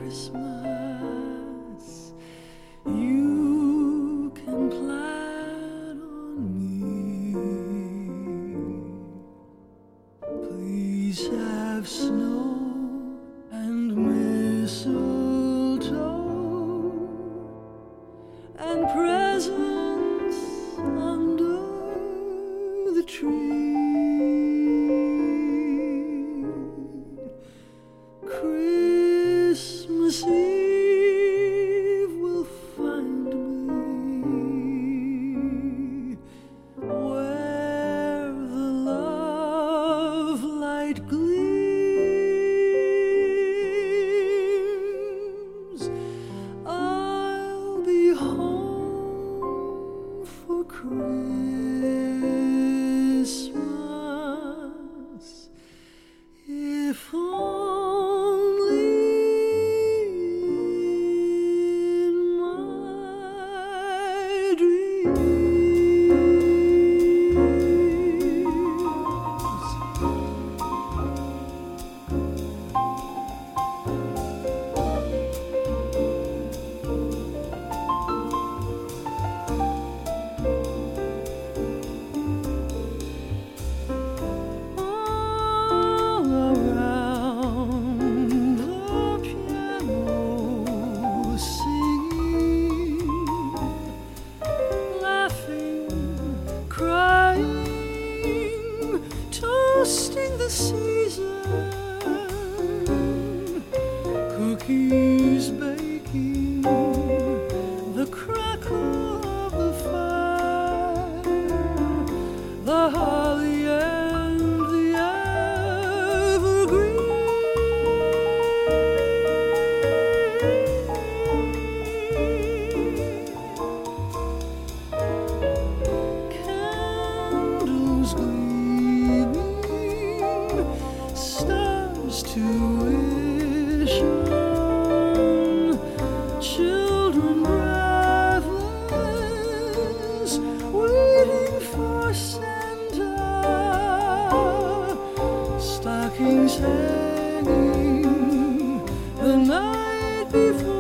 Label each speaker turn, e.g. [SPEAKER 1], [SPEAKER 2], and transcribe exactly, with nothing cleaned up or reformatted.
[SPEAKER 1] Christmas you can plan on me. Please have snow and mistletoe and presents under the tree. Christmas Eve will find me where the love light gleams. I'll be home for Christmas if only in my dreams. All around the piano, singing, laughing, crying, toasting the season, cookies baking, the crackle of the fire, the holly and the evergreen. Candles gleaming, stars to wish on, children breathless, waiting for Santa, stockings hanging the night before.